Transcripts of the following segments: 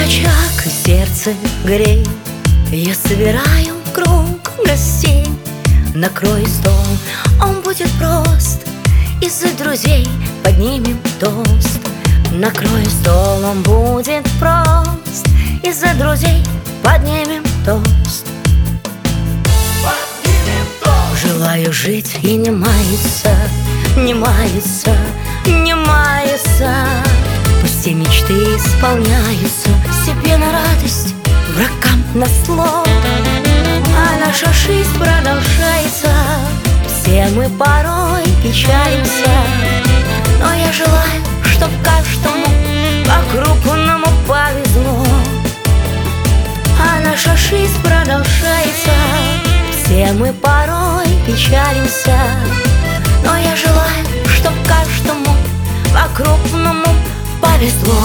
очаг и сердце грей. Я собираю круг гостей. Накрою стол, он будет прост. Из-за друзей поднимем тост. Накрою стол, он будет прост. Из-за друзей поднимем тост. Желаю жить и не маяться, не маяться, не маяться. Пусть все мечты исполняются, себе на радость, врагам на зло. А наша жизнь продолжается, все мы порой печалимся. Но я желаю, чтоб каждому по-крупному повезло. А наша жизнь продолжается, все мы порой печалимся. Но я желаю, чтоб каждому по-крупному повезло.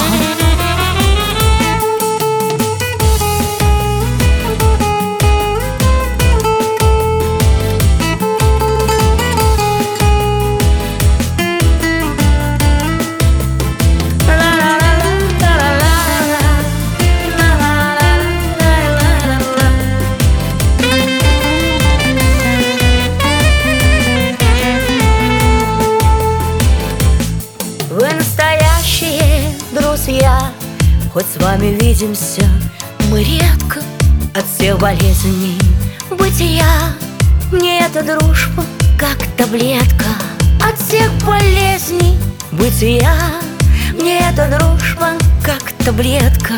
Вы настоящие друзья, хоть с вами видимся мы редко. От всех болезней бытия мне эта дружба как таблетка. От всех болезней бытия мне эта дружба как таблетка.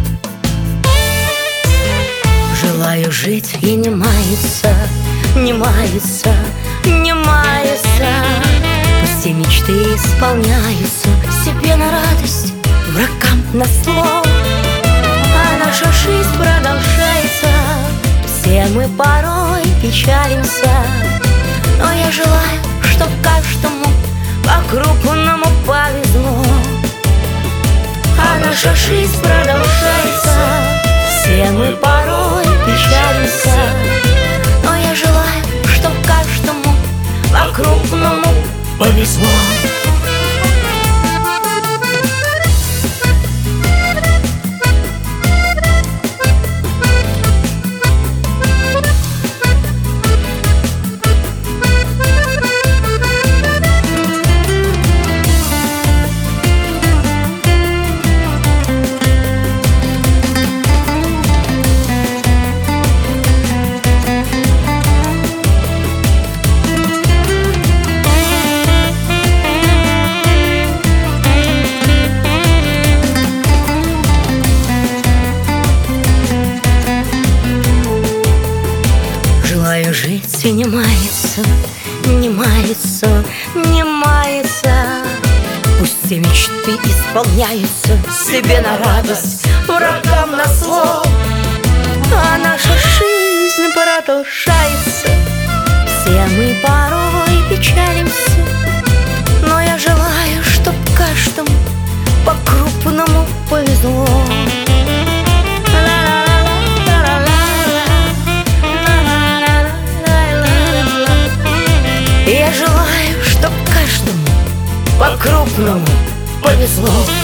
Желаю жить и не маяться, не маяться, не маяться. Все мечты исполняются, себе на радость, врагам на зло. А наша жизнь продолжается, все мы порой печалимся. Но я желаю, чтоб каждому по-крупному повезло. А наша жизнь продолжается, все мы порой печалимся. Но я желаю, чтоб каждому по-крупному повезло. Желаю жить и не маяться, не маяться, не маяться. Пусть все мечты исполняются, себе на радость, врагам на зло. А наша жизнь продолжается, все мы порой печалимся. Но я желаю, чтоб каждому по-крупному повезло. Я желаю, чтоб каждому по-крупному повезло.